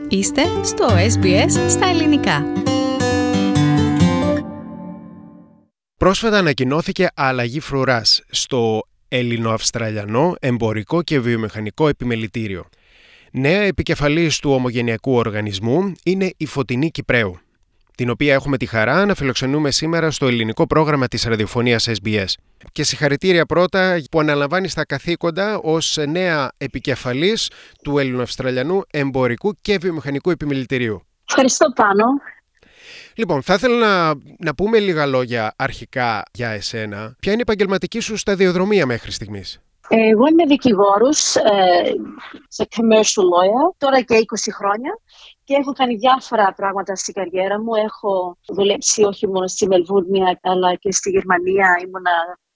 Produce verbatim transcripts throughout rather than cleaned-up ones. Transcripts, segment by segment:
Είστε στο ες μπι ες στα ελληνικά. Πρόσφατα ανακοινώθηκε αλλαγή φρουράς στο Ελληνοαυστραλιανό Εμπορικό και Βιομηχανικό Επιμελητήριο. Νέα επικεφαλής του ομογενειακού οργανισμού είναι η Φωτεινή Κυπρέου, την οποία έχουμε τη χαρά να φιλοξενούμε σήμερα στο ελληνικό πρόγραμμα της ραδιοφωνίας ες μπι ες. Και συγχαρητήρια πρώτα που αναλαμβάνει τα καθήκοντα ως νέα επικεφαλής του Ελληνοαυστραλιανού Εμπορικού και Βιομηχανικού Επιμελητηρίου. Ευχαριστώ Πάνο. Λοιπόν, θα ήθελα να, να πούμε λίγα λόγια αρχικά για εσένα. Ποια είναι η επαγγελματική σου σταδιοδρομία μέχρι στιγμής? Εγώ είμαι δικηγόρος ε, σε commercial lawyer, τώρα και είκοσι χρόνια και έχω κάνει διάφορα πράγματα στην καριέρα μου. Έχω δουλέψει όχι μόνο στη Μελβούρνη αλλά και στη Γερμανία. Ήμουνα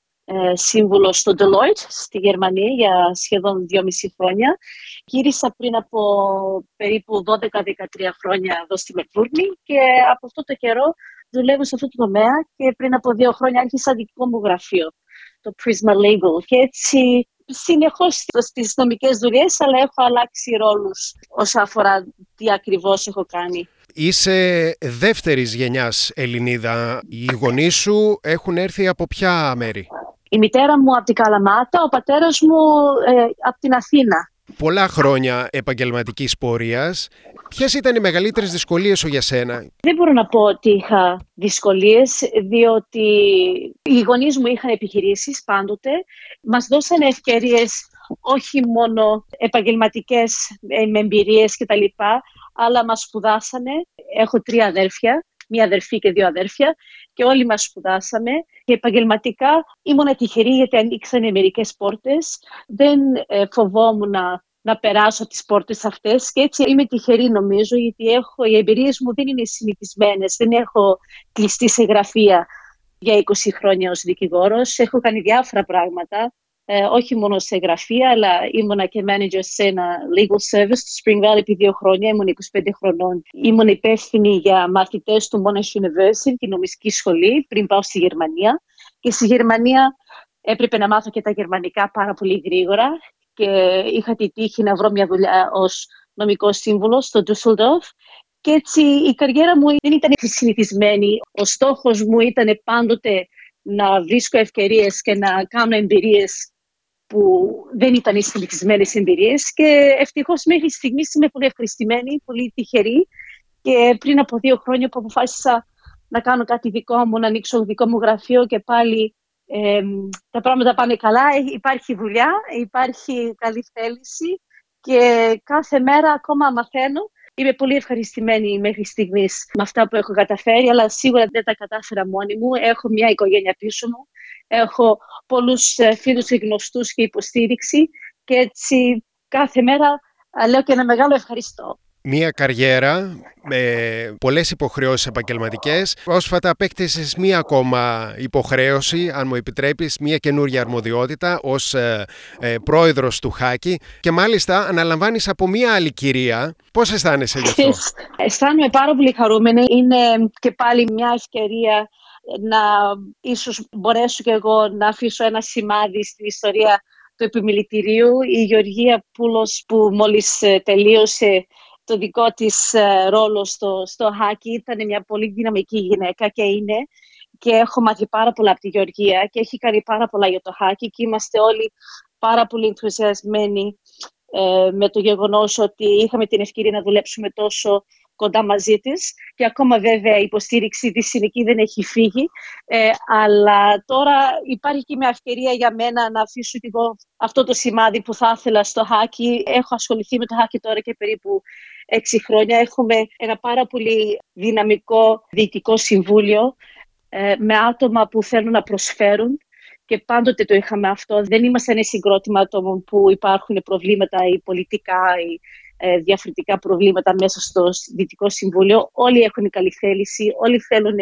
ε, σύμβουλος στο Deloitte στη Γερμανία για σχεδόν δυόμιση χρόνια. Γύρισα πριν από περίπου δώδεκα με δεκατρία χρόνια εδώ στη Μελβούρνη και από αυτό το καιρό δουλεύω σε αυτό το τομέα και πριν από δύο χρόνια άρχισα δικό μου γραφείο, το Prisma Legal. Και έτσι συνεχώς στις νομικές δουλειές, αλλά έχω αλλάξει ρόλους όσον αφορά τι ακριβώς έχω κάνει. Είσαι δεύτερης γενιάς Ελληνίδα. Οι γονείς σου έχουν έρθει από ποια μέρη? Η μητέρα μου από την Καλαμάτα, ο πατέρας μου ε, από την Αθήνα. Πολλά χρόνια επαγγελματικής πορείας. Ποιες ήταν οι μεγαλύτερες δυσκολίες σου για σένα? Δεν μπορώ να πω ότι είχα δυσκολίες, διότι οι γονείς μου είχαν επιχειρήσεις πάντοτε. Μας δώσανε ευκαιρίες όχι μόνο επαγγελματικές με εμπειρίες κτλ, αλλά μας σπουδάσανε. Έχω τρία αδέρφια, μία αδερφή και δύο αδέρφια και όλοι μας σπουδάσαμε. Και επαγγελματικά ήμουν τυχερή γιατί ανοίξανε μερικές πόρτες. Δεν ε, φοβόμουν να, να περάσω τις πόρτες αυτές και έτσι είμαι τυχερή νομίζω, γιατί έχω, οι εμπειρίες μου δεν είναι συνηθισμένες. Δεν έχω κλειστεί σε γραφεία για είκοσι χρόνια ως δικηγόρος. Έχω κάνει διάφορα πράγματα. Ε, όχι μόνο σε γραφεία, αλλά ήμουνα και manager σε ένα legal service στο Spring Valley επί δύο χρόνια, ήμουν είκοσι πέντε χρονών. Ήμουν υπεύθυνη για μαθητές του Monash University, τη νομική σχολή, πριν πάω στη Γερμανία. Και στη Γερμανία έπρεπε να μάθω και τα γερμανικά πάρα πολύ γρήγορα και είχα τη τύχη να βρω μια δουλειά ως νομικός σύμβουλος στο Düsseldorf. Και έτσι η καριέρα μου δεν ήταν συνηθισμένη. Ο στόχος μου ήταν πάντοτε να βρίσκω ευκαιρίες και να κάνω εμπειρίες που δεν ήταν οι συνηθισμένες εμπειρίες και ευτυχώς μέχρι στιγμής είμαι πολύ ευχαριστημένη, πολύ τυχερή και πριν από δύο χρόνια που αποφάσισα να κάνω κάτι δικό μου, να ανοίξω δικό μου γραφείο και πάλι ε, τα πράγματα πάνε καλά, υπάρχει δουλειά, υπάρχει καλή θέληση και κάθε μέρα ακόμα μαθαίνω. Είμαι πολύ ευχαριστημένη μέχρι στιγμής με αυτά που έχω καταφέρει, αλλά σίγουρα δεν τα κατάφερα μόνη μου. Έχω μια οικογένεια πίσω μου, έχω πολλούς φίλους και γνωστούς και υποστήριξη και έτσι κάθε μέρα λέω και ένα μεγάλο ευχαριστώ. Μια καριέρα με πολλές υποχρεώσεις επαγγελματικές. Πρόσφατα απέκτησες μία ακόμα υποχρέωση, αν μου επιτρέπεις, μία καινούργια αρμοδιότητα ως ε, ε, πρόεδρος του Χάκι και μάλιστα αναλαμβάνεις από μία άλλη κυρία. Πώς αισθάνεσαι γι' αυτό? Αισθάνομαι πάρα πολύ χαρούμενη. Είναι και πάλι μια ευκαιρία να ίσως μπορέσω και εγώ να αφήσω ένα σημάδι στην ιστορία του επιμελητηρίου. Η Γεωργία Πούλος που μόλις τελείωσε το δικό της ε, ρόλο στο, στο Χάκι ήταν μια πολύ δυναμική γυναίκα και είναι και έχω μάθει πάρα πολλά από τη Γεωργία και έχει κάνει πάρα πολλά για το Χάκι και είμαστε όλοι πάρα πολύ ενθουσιασμένοι ε, με το γεγονός ότι είχαμε την ευκαιρία να δουλέψουμε τόσο κοντά μαζί της και ακόμα βέβαια η υποστήριξη της συνεχή δεν έχει φύγει ε, αλλά τώρα υπάρχει και μια ευκαιρία για μένα να αφήσω και εγώ αυτό το σημάδι που θα ήθελα στο Χάκι. Έχω ασχοληθεί με το Χάκι τώρα και περίπου έξι χρόνια. Έχουμε ένα πάρα πολύ δυναμικό διοικητικό συμβούλιο ε, με άτομα που θέλουν να προσφέρουν και πάντοτε το είχαμε αυτό. Δεν είμαστε ένα συγκρότημα ατόμων που υπάρχουν προβλήματα ή πολιτικά ή ε, διαφορετικά προβλήματα μέσα στο Διοικητικό Συμβούλιο. Όλοι έχουν καλή θέληση, όλοι θέλουν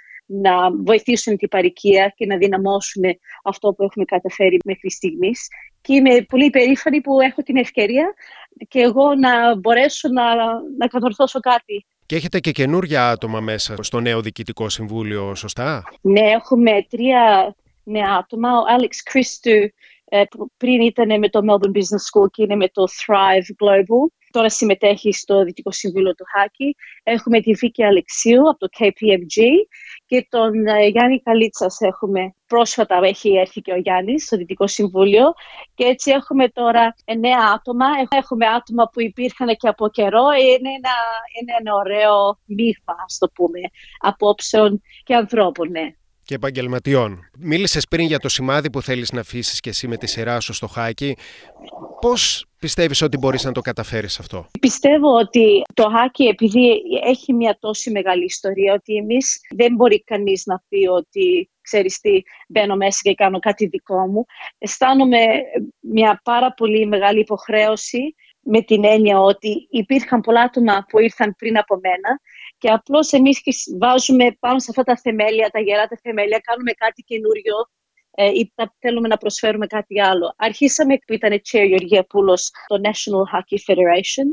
να βοηθήσουν την παροικία και να δυναμώσουν αυτό που έχουμε καταφέρει μέχρι στιγμής. Και είμαι πολύ περήφανη που έχω την ευκαιρία και εγώ να μπορέσω να, να κατορθώσω κάτι. Και έχετε και καινούργια άτομα μέσα στο νέο Διοικητικό Συμβούλιο, σωστά? Ναι, έχουμε τρία νέα άτομα. Ο Άλεξ Κρίστου που πριν ήταν με το Melbourne Business School και είναι με το Thrive Global. τώρα συμμετέχει στο Δυτικό Συμβούλιο του Χάκη. Έχουμε τη Βίκη Αλεξίου από το κέι πι εμ τζι και τον Γιάννη Καλίτσας έχουμε. Πρόσφατα έχει έρθει και ο Γιάννης στο Δυτικό Συμβούλιο και έτσι έχουμε τώρα εννέα άτομα. Έχουμε άτομα που υπήρχαν και από καιρό. Είναι ένα, είναι ένα ωραίο μείγμα, ας το πούμε, απόψεων και ανθρώπων, ναι. Και επαγγελματιών. Μίλησες πριν για το σημάδι που θέλεις να αφήσεις και εσύ με τη σειρά σου στο Χάκη. Πώς πιστεύεις ότι μπορείς να το καταφέρεις αυτό? Πιστεύω ότι το Χάκη, επειδή έχει μια τόσο μεγάλη ιστορία, ότι εμείς δεν μπορεί κανείς να πει ότι ξέρεις τι, μπαίνω μέσα και κάνω κάτι δικό μου. Αισθάνομαι μια πάρα πολύ μεγάλη υποχρέωση με την έννοια ότι υπήρχαν πολλά άτομα που ήρθαν πριν από μένα και απλώς εμείς βάζουμε πάνω σε αυτά τα θεμέλια, τα γερά τα θεμέλια, κάνουμε κάτι καινούριο ε, ή θέλουμε να προσφέρουμε κάτι άλλο. Αρχίσαμε που ήταν chair Γεωργία Πούλος το National Hockey Federation,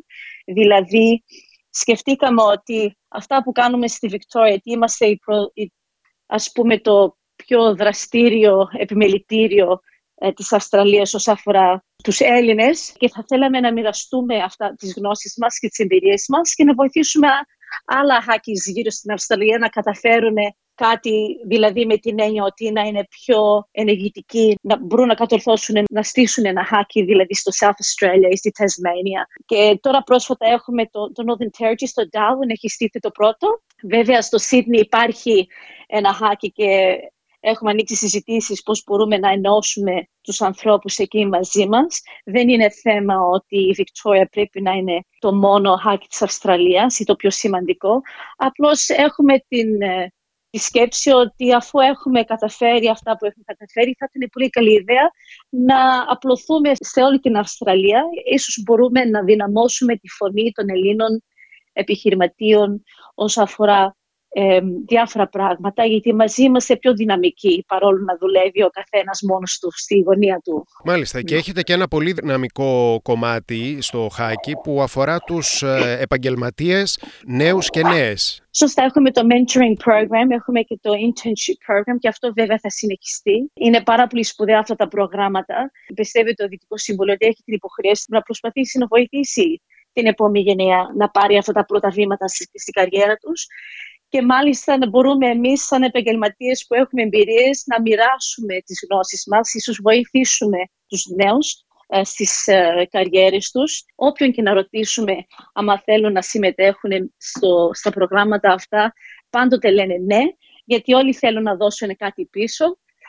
δηλαδή σκεφτήκαμε ότι αυτά που κάνουμε στη Βικτόρια, είμαστε η προ, η, ας πούμε το πιο δραστήριο επιμελητήριο ε, της Αυστραλίας όσον αφορά τους Έλληνες και θα θέλαμε να μοιραστούμε αυτά τις γνώσεις μας και τις εμπειρίες μας και να βοηθήσουμε άλλα hackers γύρω στην Αυστραλία να καταφέρουν κάτι, δηλαδή με την έννοια ότι να είναι πιο ενεργητικοί, να μπορούν να κατορθώσουν να στήσουν ένα hacky, δηλαδή στο South Australia ή στη Tasmania. Και τώρα πρόσφατα έχουμε το, το Northern Territory, στο Darwin έχει στήσει το πρώτο. Βέβαια στο Sydney υπάρχει ένα hacky και έχουμε ανοίξει συζητήσεις πώς μπορούμε να ενώσουμε τους ανθρώπους εκεί μαζί μας. Δεν είναι θέμα ότι η Βικτόρια πρέπει να είναι το μόνο χάκι της Αυστραλίας ή το πιο σημαντικό. Απλώς έχουμε την, τη σκέψη ότι αφού έχουμε καταφέρει αυτά που έχουμε καταφέρει, θα ήταν πολύ καλή ιδέα να απλωθούμε σε όλη την Αυστραλία. Ίσως μπορούμε να δυναμώσουμε τη φωνή των Ελλήνων επιχειρηματίων όσον αφορά Ε, διάφορα πράγματα, γιατί μαζί είμαστε πιο δυναμικοί παρόλο να δουλεύει ο καθένας μόνος του στη γωνία του. Μάλιστα, και έχετε και ένα πολύ δυναμικό κομμάτι στο Χάκη που αφορά τους ε, επαγγελματίες νέους και νέες. Σωστά, έχουμε το mentoring program, έχουμε και το internship program και αυτό βέβαια θα συνεχιστεί. Είναι πάρα πολύ σπουδαία αυτά τα προγράμματα. Πιστεύει το Δυτικό Συμβούλιο ότι έχει την υποχρέωση να προσπαθήσει να βοηθήσει την επόμενη γενιά να πάρει αυτά τα πρώτα βήματα στην καριέρα τους. Και μάλιστα να μπορούμε εμείς σαν επαγγελματίες που έχουμε εμπειρίες να μοιράσουμε τις γνώσεις μας, ίσως βοηθήσουμε τους νέους ε, στις ε, καριέρες τους. Όποιον και να ρωτήσουμε άμα θέλουν να συμμετέχουν στο, στα προγράμματα αυτά, πάντοτε λένε ναι, γιατί όλοι θέλουν να δώσουν κάτι πίσω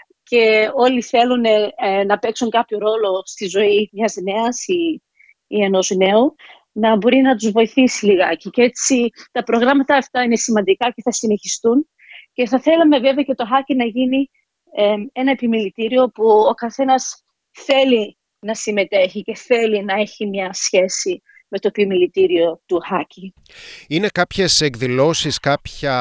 και όλοι θέλουν ε, να παίξουν κάποιο ρόλο στη ζωή μιας νέας ή, ή ενός νέου, να μπορεί να τους βοηθήσει λιγάκι. Και έτσι τα προγράμματα αυτά είναι σημαντικά και θα συνεχιστούν. Και θα θέλαμε βέβαια και το Χάκη να γίνει ε, ένα επιμελητήριο που ο καθένας θέλει να συμμετέχει και θέλει να έχει μια σχέση με το επιμελητήριο του Χάκη. Είναι κάποιες εκδηλώσεις, κάποια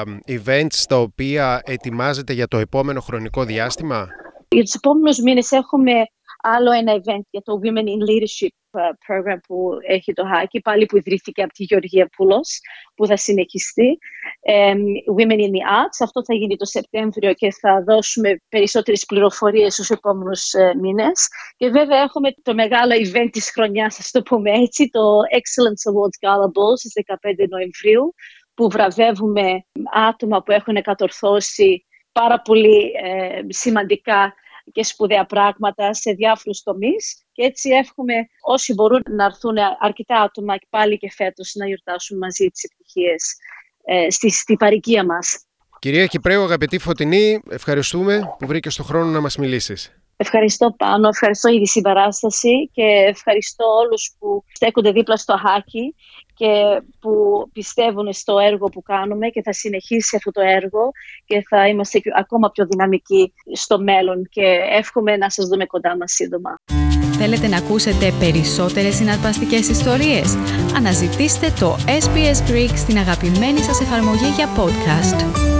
events τα οποία ετοιμάζετε για το επόμενο χρονικό διάστημα? Για τους επόμενους μήνες έχουμε άλλο ένα event για το Women in Leadership program που έχει το Χάκη, πάλι που ιδρύθηκε από τη Γεωργία Πούλος, που θα συνεχιστεί. Um, Women in the Arts, αυτό θα γίνει το Σεπτέμβριο και θα δώσουμε περισσότερες πληροφορίες στους επόμενους uh, μήνες. Και βέβαια έχουμε το μεγάλο event της χρονιάς, ας το πούμε έτσι, το Excellence Awards Gala Ball στις δεκαπέντε Νοεμβρίου, που βραβεύουμε άτομα που έχουν κατορθώσει πάρα πολύ ε, σημαντικά και σπουδαία πράγματα σε διάφορους τομείς και έτσι εύχομαι όσοι μπορούν να έρθουν αρκετά άτομα και πάλι και φέτος να γιορτάσουν μαζί τις επιτυχίες ε, στη, στη παροικία μας. Κυρία Κυπραίου, αγαπητή Φωτεινή, ευχαριστούμε που βρήκες τον χρόνο να μας μιλήσεις. Ευχαριστώ Πάνο, ευχαριστώ για τη συμπαράσταση και ευχαριστώ όλους που στέκονται δίπλα στο Χάκη και που πιστεύουν στο έργο που κάνουμε και θα συνεχίσει αυτό το έργο και θα είμαστε ακόμα πιο δυναμικοί στο μέλλον και εύχομαι να σας δούμε κοντά μας σύντομα. Θέλετε να ακούσετε περισσότερες συναρπαστικές ιστορίες? Αναζητήστε το ες μπι ες Greek στην αγαπημένη σας εφαρμογή για podcast.